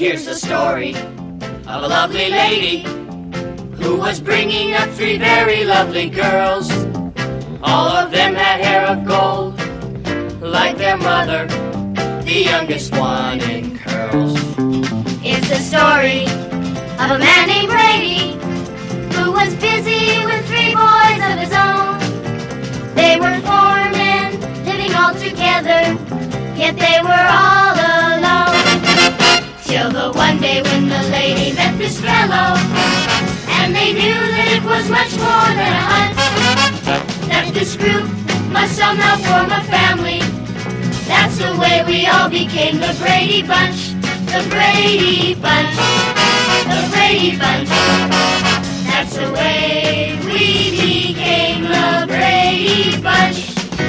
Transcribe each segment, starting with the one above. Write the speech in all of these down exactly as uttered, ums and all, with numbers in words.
Here's the story of a lovely lady who was bringing up three very lovely girls. All of them had hair of gold, like their mother, the youngest one in curls. It's the story of a man named Brady who was busy with three boys of his own. They were four men living all together, yet they were all alone. Till the one day when the lady met this fellow, and they knew that it was much more than a hunch, that this group must somehow form a family. That's the way we all became the Brady Bunch, the Brady Bunch, the Brady Bunch. That's the way we became the Brady Bunch.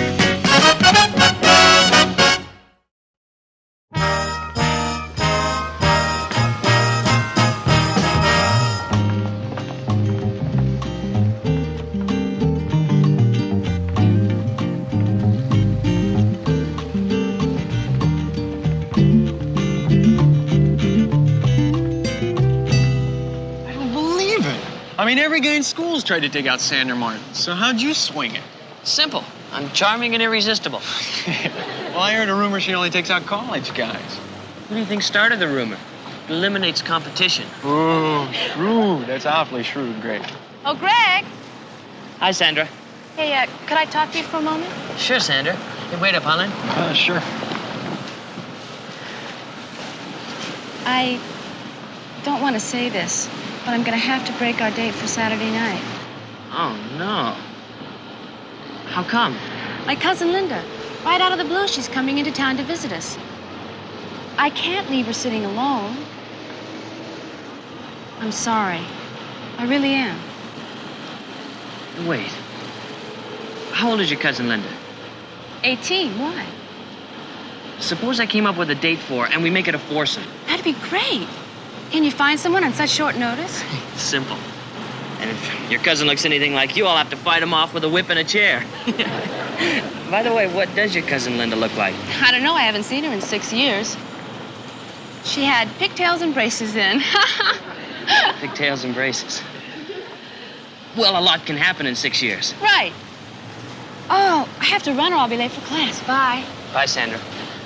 I mean, every guy in school's tried to take out Sandra Martin. So how'd you swing it? Simple. I'm charming and irresistible. Well, I heard a rumor she only takes out college guys. Who do you think started the rumor? It eliminates competition. Oh, shrewd. That's awfully shrewd, Greg. Oh, Greg. Hi, Sandra. Hey, uh, could I talk to you for a moment? Sure, Sandra. Hey, wait up, Helen. Uh, sure. I don't want to say this, but I'm going to have to break our date for Saturday night. Oh, no. How come? My cousin Linda. Right out of the blue, she's coming into town to visit us. I can't leave her sitting alone. I'm sorry. I really am. Wait. How old is your cousin Linda? eighteen. Why? Suppose I came up with a date for her and we make it a foursome. That'd be great. Can you find someone on such short notice? Simple. And if your cousin looks anything like you, I'll have to fight him off with a whip and a chair. By the way, what does your cousin Linda look like? I don't know. I haven't seen her in six years. She had pigtails and braces then. Pigtails and braces. Well, a lot can happen in six years. Right. Oh, I have to run or I'll be late for class. Bye. Bye, Sandra.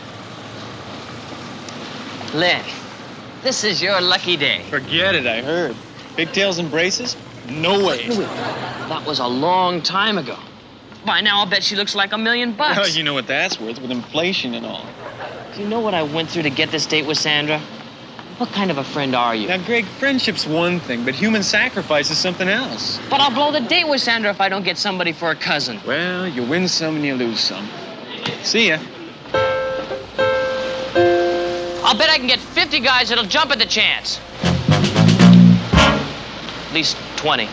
Lynn, this is your lucky day. Forget it, I heard. Pigtails and braces? No way. That was a long time ago. By now, I'll bet she looks like a million bucks. Well, you know what that's worth with inflation and all. Do you know what I went through to get this date with Sandra? What kind of a friend are you? Now, Greg, friendship's one thing, but human sacrifice is something else. But I'll blow the date with Sandra if I don't get somebody for a cousin. Well, you win some and you lose some. See ya. I'll bet I can get fifty guys that'll jump at the chance. At least twenty.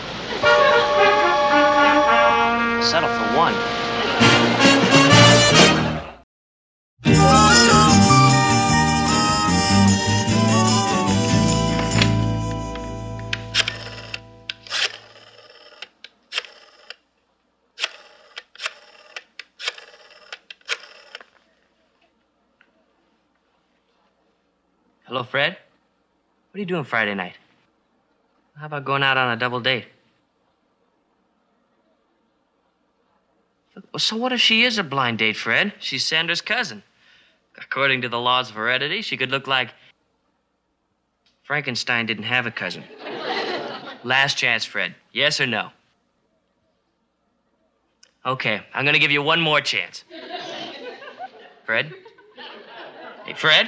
Settle for one. Hello, Fred? What are you doing Friday night? How about going out on a double date? So what if she is a blind date, Fred? She's Sandra's cousin. According to the laws of heredity, she could look like... Frankenstein didn't have a cousin. Last chance, Fred. Yes or no? Okay, I'm gonna give you one more chance. Fred? Hey, Fred?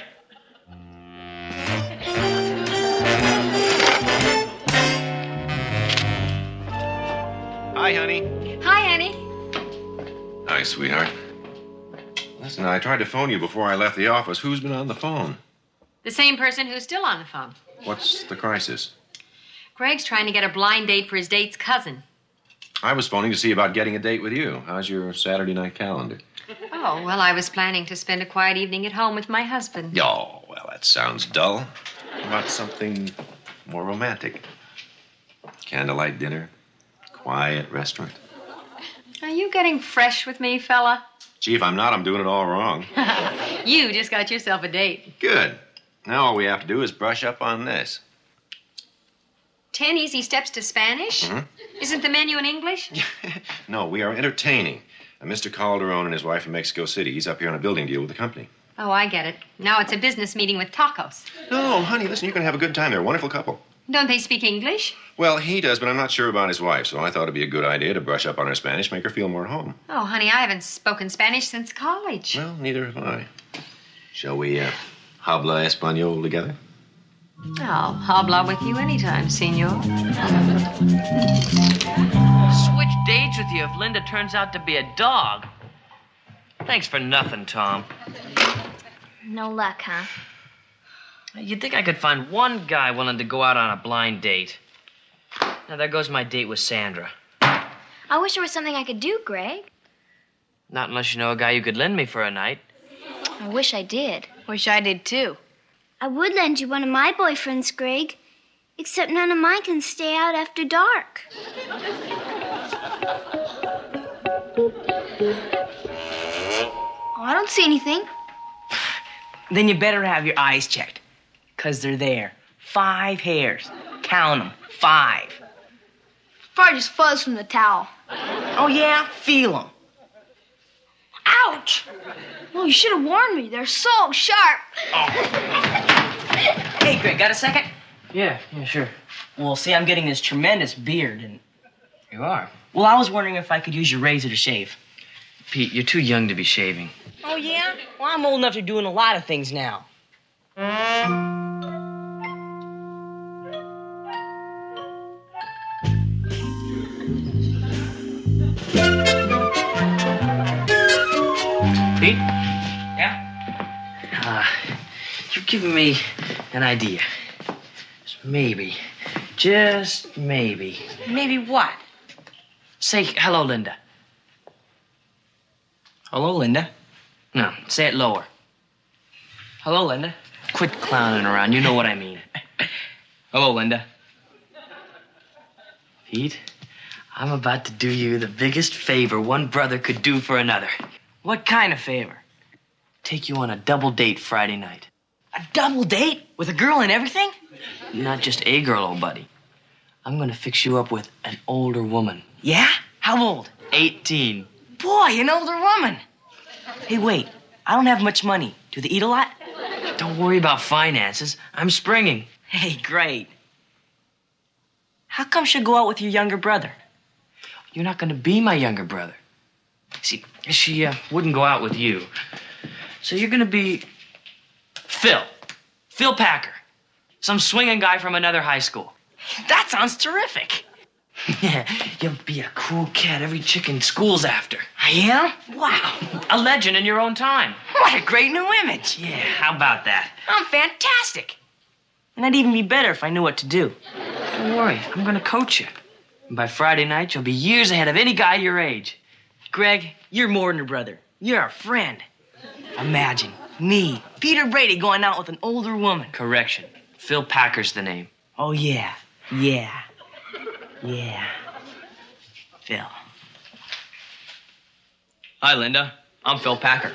Hi, honey. Hi, Annie. Hi, sweetheart. Listen, I tried to phone you before I left the office. Who's been on the phone? The same person who's still on the phone. What's the crisis? Greg's trying to get a blind date for his date's cousin. I was phoning to see about getting a date with you. How's your Saturday night calendar? Oh, well, I was planning to spend a quiet evening at home with my husband. Oh, well, that sounds dull. How about something more romantic? Candlelight dinner? Quiet restaurant? Are you getting fresh with me, fella? Gee, if I'm not, I'm doing it all wrong. You just got yourself a date. Good. Now all we have to do is brush up on this. Ten easy steps to Spanish? Mm-hmm. Isn't the menu in English? No, we are entertaining. Uh, Mister Calderon and his wife from Mexico City. He's up here on a building deal with the company. Oh, I get it. Now it's a business meeting with tacos. No, honey, listen, you're going to have a good time. They're a wonderful couple. Don't they speak English? Well, he does, but I'm not sure about his wife, so I thought it'd be a good idea to brush up on her Spanish, make her feel more at home. Oh, honey, I haven't spoken Spanish since college. Well, neither have I. Shall we uh, habla español together? I'll habla with you anytime, senor. Switch dates with you if Linda turns out to be a dog. Thanks for nothing, Tom. No luck, huh? You'd think I could find one guy willing to go out on a blind date. Now, there goes my date with Sandra. I wish there was something I could do, Greg. Not unless you know a guy you could lend me for a night. I wish I did. Wish I did, too. I would lend you one of my boyfriends, Greg. Except none of mine can stay out after dark. Oh, I don't see anything. Then you better have your eyes checked. Because they're there. Five hairs. Count them. Five. Probably just fuzz from the towel. Oh, yeah? Feel them. Ouch! Well, you should have warned me. They're so sharp. Hey, Greg, got a second? Yeah, yeah, sure. Well, see, I'm getting this tremendous beard, and... You are? Well, I was wondering if I could use your razor to shave. Pete, you're too young to be shaving. Oh, yeah? Well, I'm old enough to doing a lot of things now. Pete? Yeah? Uh, you're giving me an idea. Just maybe, just maybe. Maybe what? Say hello, Linda. Hello, Linda. No, say it lower. Hello, Linda. Quit clowning around. You know what I mean. Hello, Linda. Pete, I'm about to do you the biggest favor one brother could do for another. What kind of favor? Take you on a double date Friday night. A double date? With a girl and everything? Not just a girl, old buddy. I'm gonna fix you up with an older woman. Yeah? How old? eighteen. Boy, an older woman. Hey, wait. I don't have much money. Do they eat a lot? Don't worry about finances. I'm springing. Hey, great. How come she'll go out with your younger brother? You're not gonna be my younger brother. See, she uh, wouldn't go out with you. So you're gonna be Phil. Phil Packer. Some swinging guy from another high school. That sounds terrific. Yeah, you'll be a cool cat every chick in school's after. I am? Wow. A legend in your own time. What a great new image. Yeah, how about that? I'm fantastic. And that'd even be better if I knew what to do. Don't worry, I'm gonna coach you. And by Friday night, you'll be years ahead of any guy your age. Greg, you're more than a brother. You're a friend. Imagine me, Peter Brady, going out with an older woman. Correction. Phil Packer's the name. Oh, yeah. Yeah. Yeah. Phil. Hi, Linda. I'm Phil Packer.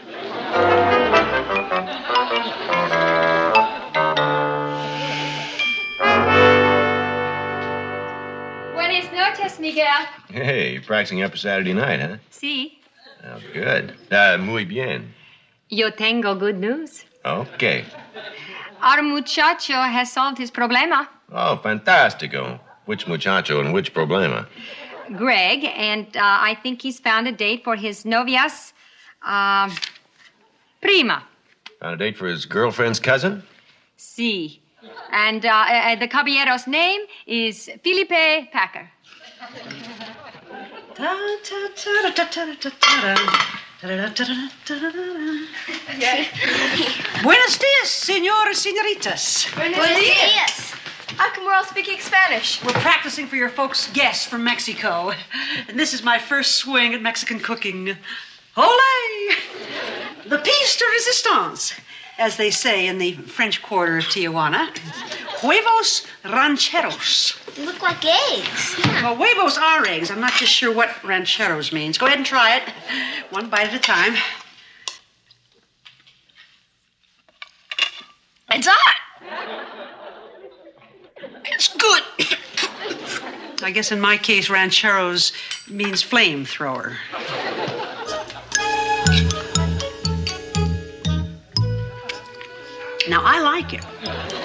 Buenas noches, Miguel. Hey, you're practicing up for Saturday night, huh? Sí. Oh, good. Uh, muy bien. Yo tengo good news. Okay. Our muchacho has solved his problema. Oh, fantastico. Which muchacho and which problema? Greg, and uh, I think he's found a date for his novia's uh, prima. Found a date for his girlfriend's cousin? Sí. And uh, uh, the caballero's name is Felipe Packer. Buenos dias, senor, senoritas. Buenos dias. How come we're all speaking Spanish? We're practicing for your folks' guests from Mexico. And this is my first swing at Mexican cooking. Ole! The piece de resistance, as they say in the French quarter of Tijuana. Huevos rancheros. They look like eggs. Well, huevos are eggs. I'm not just sure what rancheros means. Go ahead and try it. One bite at a time. It's hot. I guess in my case, rancheros means flamethrower. Now, I like it.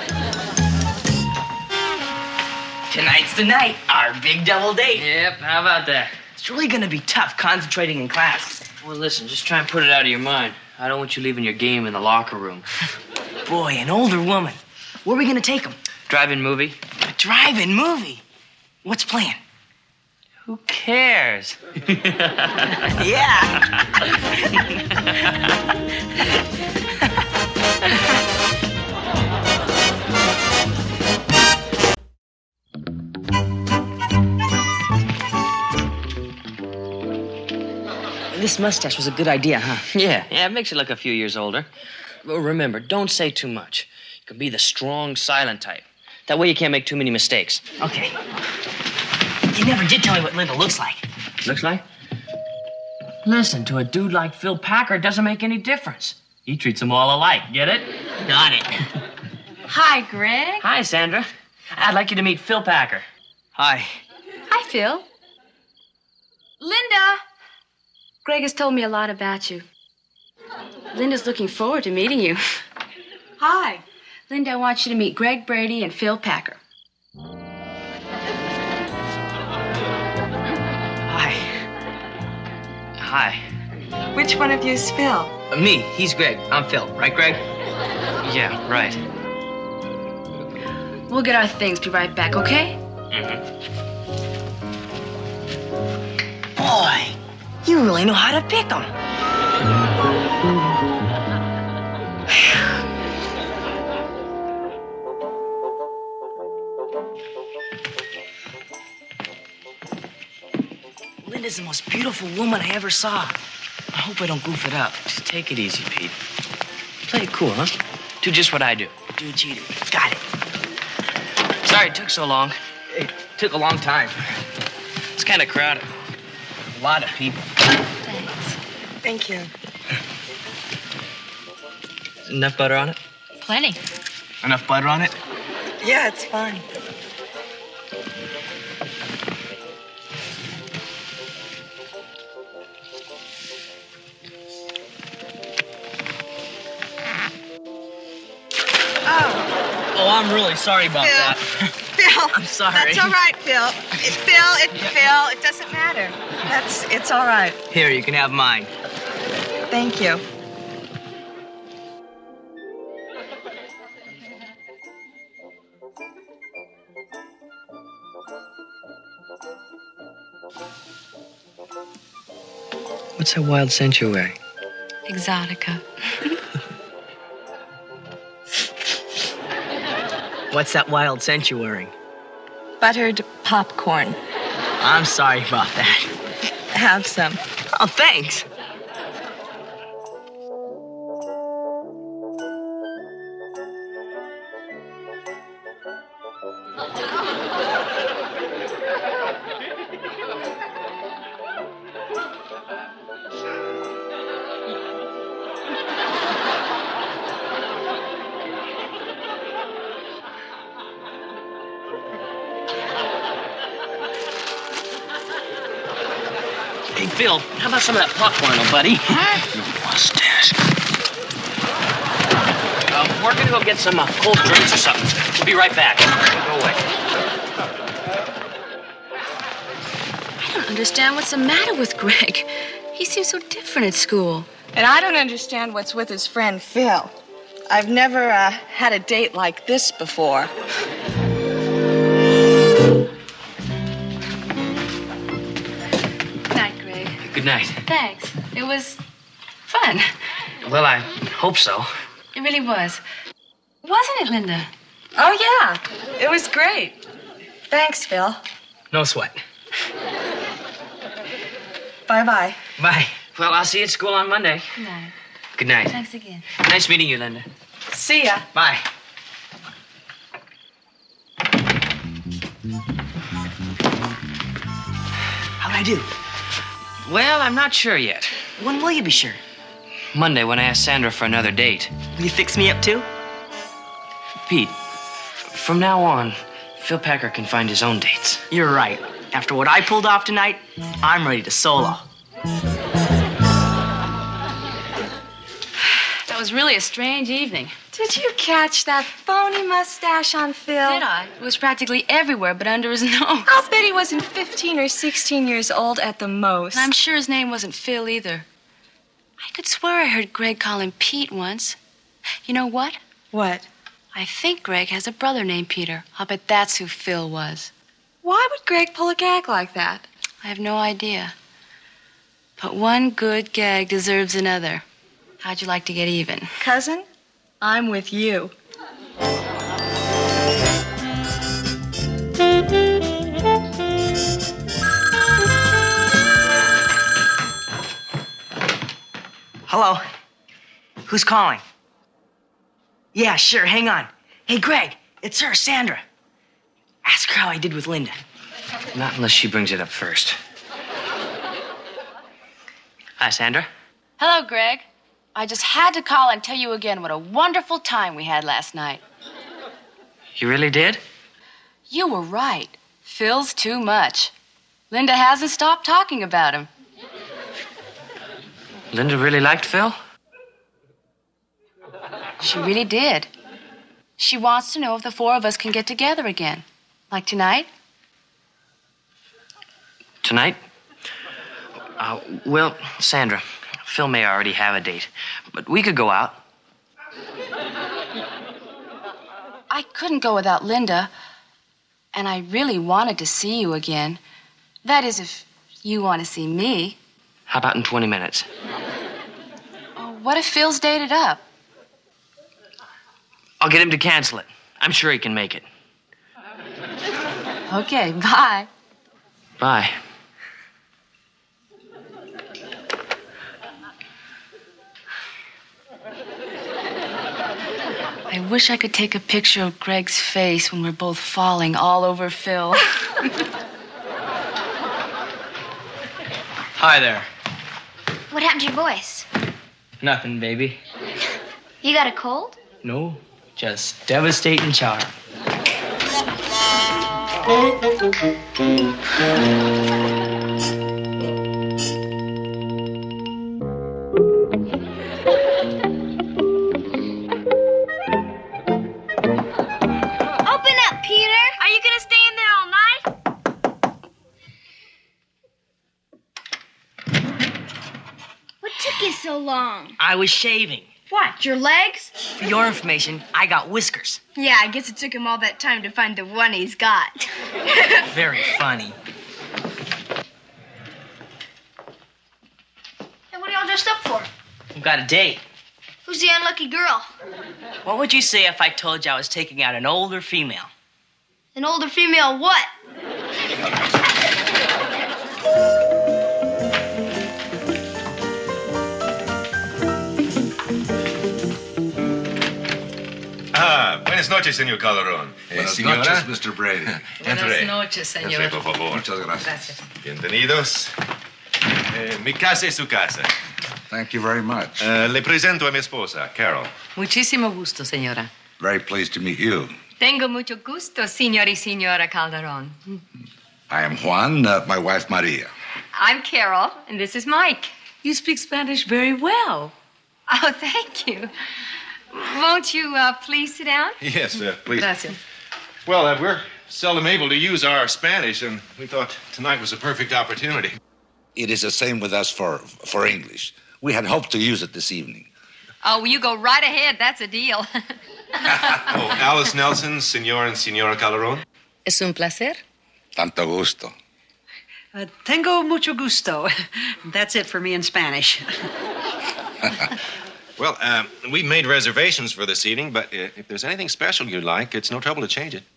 Tonight's the night, our big double date. Yep, how about that? It's really gonna be tough concentrating in class. Well, listen, just try and put it out of your mind. I don't want you leaving your game in the locker room. Boy, an older woman. Where are we gonna take him? Drive-in movie? A drive-in movie? What's playing? Who cares? Yeah. This mustache was a good idea, huh? Yeah, yeah, it makes you look a few years older. Well, remember, don't say too much. You can be the strong, silent type. That way you can't make too many mistakes. Okay. You never did tell me what Linda looks like. Looks like? Listen, to a dude like Phil Packer, it doesn't make any difference. He treats them all alike, get it? Got it. Hi, Greg. Hi, Sandra. I'd like you to meet Phil Packer. Hi. Hi, Phil. Linda! Greg has told me a lot about you. Linda's looking forward to meeting you. Hi. Linda, I want you to meet Greg Brady and Phil Packer. Hi. Hi. Which one of you is Phil? Uh, me. He's Greg. I'm Phil. Right, Greg? Yeah, right. We'll get our things, be right back, okay? Mm-hmm. Boy, you really know how to pick them. Linda's the most beautiful woman I ever saw. I hope I don't goof it up. Just take it easy, Pete. Play it cool, huh? Do just what I do. Do what you do. Got it. Sorry it took so long. It took a long time. It's kind of crowded. A lot of people. Thanks. Thank you. Enough butter on it? Plenty. Enough butter on it? Yeah, it's fine. Oh, I'm really sorry about Phil. that. Phil. I'm sorry. That's all right, Phil. It's Phil. It, Phil. It doesn't matter. That's. It's all right. Here, you can have mine. Thank you. What's that wild scent you're wearing? Exotica. What's that wild scent you're wearing? Buttered popcorn. I'm sorry about that. Have some. Oh, thanks. Hey, Phil, how about some of that popcorn, old buddy? Mustache. Uh, we're gonna go get some uh, cold drinks or something. We'll be right back. Go away. I don't understand what's the matter with Greg. He seems so different at school. And I don't understand what's with his friend Phil. I've never uh, had a date like this before. Good night, Greg. Good night. Thanks. It was fun. Well, I hope so. It really was. Wasn't it, Linda? Oh, yeah. It was great. Thanks, Phil. No sweat. Bye-bye. Bye. Well, I'll see you at school on Monday. Good night. Good night. Thanks again. Nice meeting you, Linda. See ya. Bye. How'd I do? Well, I'm not sure yet. When will you be sure? Monday, when I ask Sandra for another date. Will you fix me up, too? Pete, from now on, Phil Packer can find his own dates. You're right. After what I pulled off tonight, I'm ready to solo. That was really a strange evening. Did you catch that phony mustache on Phil? Did I? It was practically everywhere but under his nose. I'll bet he wasn't fifteen or sixteen years old at the most. And I'm sure his name wasn't Phil either. I could swear I heard Greg call him Pete once. You know what? What? I think Greg has a brother named Peter. I'll bet that's who Phil was. Why would Greg pull a gag like that? I have no idea. But one good gag deserves another. How'd you like to get even? Cousin, I'm with you. Hello? Who's calling? Yeah, sure, hang on. Hey, Greg, it's her, Sandra. Ask her how I did with Linda. Not unless she brings it up first. Hi, Sandra. Hello, Greg. I just had to call and tell you again what a wonderful time we had last night. You really did? You were right. Phil's too much. Linda hasn't stopped talking about him. Linda really liked Phil? She really did. She wants to know if the four of us can get together again. Like tonight? Tonight? Uh, well, Sandra, Phil may already have a date, but we could go out. I couldn't go without Linda, and I really wanted to see you again. That is, if you want to see me. How about in twenty minutes? Oh, what if Phil's dated up? I'll get him to cancel it. I'm sure he can make it. Okay, bye. Bye. I wish I could take a picture of Greg's face when we're both falling all over Phil. Hi there. What happened to your voice? Nothing, baby. You got a cold? No, just devastating charm. So long. I was shaving. What, your legs? For your information, I got whiskers. Yeah, I guess it took him all that time to find the one he's got. Very funny. Hey, what are y'all dressed up for? We've got a date. Who's the unlucky girl? What would you say if I told you I was taking out an older female? An older female what? Ah, buenas noches, señor Calderón. Eh, Buenas señora? noches, Mister Brady. Entre. Buenas noches, señor. Entre, por favor. Muchas gracias. Gracias. Bienvenidos. Eh, mi casa es su casa. Thank you very much. Eh, le presento a mi esposa, Carol. Muchísimo gusto, señora. Very pleased to meet you. Tengo mucho gusto, señor y señora Calderón. I am Juan, uh, my wife Maria. I'm Carol, and this is Mike. You speak Spanish very well. Oh, thank you. Won't you uh, please sit down? Yes, uh, please. Gracias. Well, uh, we're seldom able to use our Spanish, and we thought tonight was a perfect opportunity. It is the same with us for, for English. We had hoped to use it this evening. Oh, well, you go right ahead. That's a deal. Oh, Alice Nelson, Senor and Senora Calderón. Es un placer. Tanto gusto. Uh, tengo mucho gusto. That's it for me in Spanish. Well, uh, we made reservations for this evening, but uh, if there's anything special you'd like, it's no trouble to change it.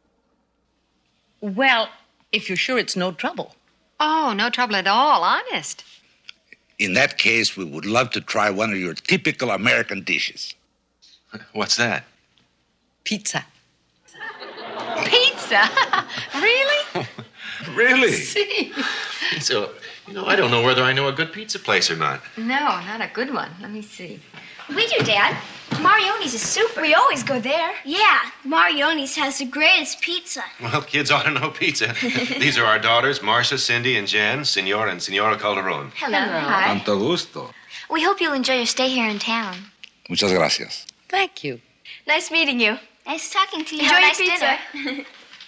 Well, if you're sure it's no trouble. Oh, no trouble at all, honest. In that case, we would love to try one of your typical American dishes. What's that? Pizza. Pizza? Really? Really? See. So, you know, I don't know whether I know a good pizza place or not. No, not a good one. Let me see. We do, Dad. Marioni's is super. We always go there. Yeah, Marioni's has the greatest pizza. Well, kids ought to know pizza. These are our daughters, Marcia, Cindy, and Jan, Senor and Senora Calderon. Hello. Hi. Tanto gusto. We hope you'll enjoy your stay here in town. Muchas gracias. Thank you. Nice meeting you. Nice talking to you. Enjoy Have a your nice pizza. dinner.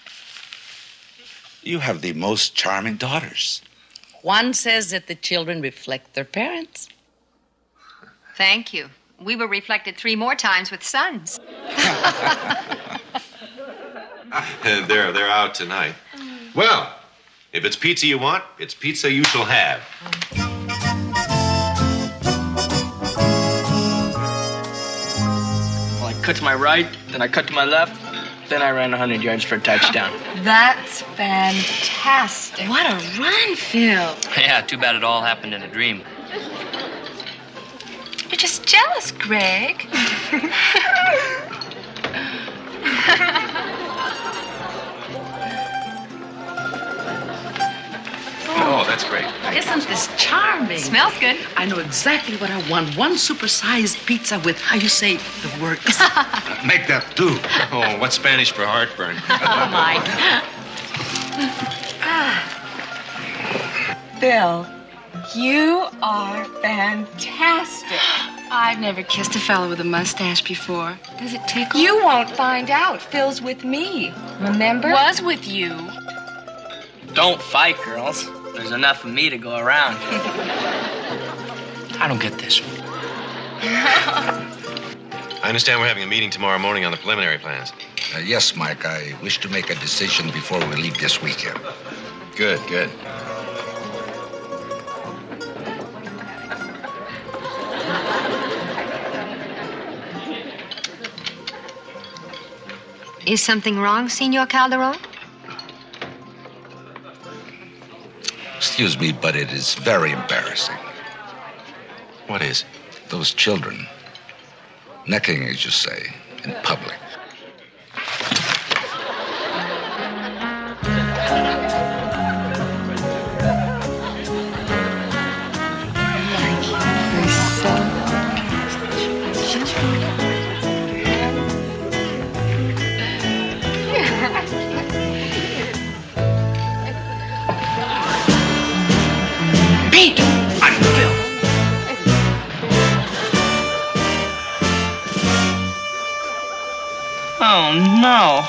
You have the most charming daughters. Juan says that the children reflect their parents. Thank you. We were reflected three more times with sons. they're, they're out tonight. Well, if it's pizza you want, it's pizza you shall have. Well, I cut to my right, then I cut to my left, then I ran one hundred yards for a touchdown. That's fantastic. What a run, Phil. Yeah, too bad it all happened in a dream. You're just jealous, Greg. Oh, that's great. Isn't this charming? Smells good. I know exactly what I want. One supersized pizza with, how you say the word. Make that two. Oh, what's Spanish for heartburn? Oh, my. Bill, you are fantastic. I've never kissed a fellow with a mustache before. Does it tickle? You won't find out. Phil's with me. Remember? Was with you. Don't fight, girls. There's enough of me to go around. I don't get this. I understand we're having a meeting tomorrow morning on the preliminary plans. Uh, yes, Mike, I wish to make a decision before we leave this weekend. Good, good. Is something wrong, Senor Calderon? Excuse me, but it is very embarrassing. What is? Those children. Necking, as you say, in public. Pete! I'm Phil. Oh, no.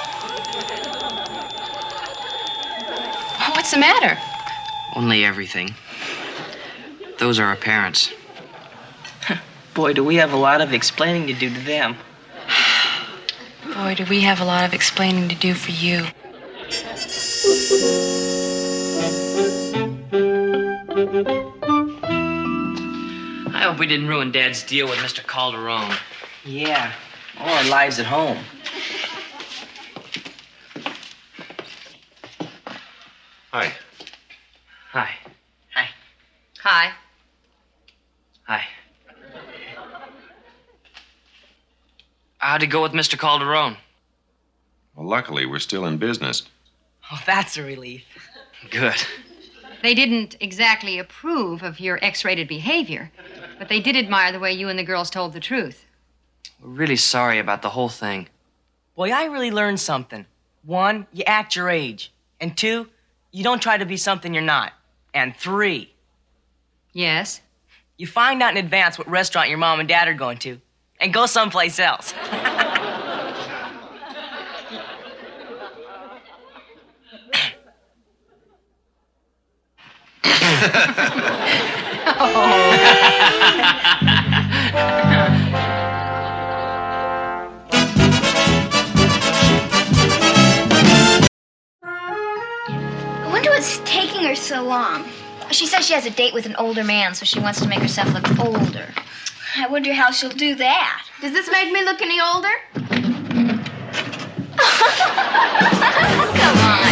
What's the matter? Only everything. Those are our parents. Boy, do we have a lot of explaining to do to them. Boy, do we have a lot of explaining to do for you. I hope we didn't ruin Dad's deal with Mister Calderon. Yeah, all our lives at home. Hi. Hi. Hi. Hi. How'd it go with Mister Calderon? Well, luckily, we're still in business. Oh, that's a relief. Good. They didn't exactly approve of your X-rated behavior, but they did admire the way you and the girls told the truth. We're really sorry about the whole thing. Boy, I really learned something. One, you act your age. And two, you don't try to be something you're not. And three, Yes? you find out in advance what restaurant your mom and dad are going to and go someplace else. I wonder what's taking her so long. She says she has a date with an older man, so she wants to make herself look older. I wonder how she'll do that. Does this make me look any older? Come on.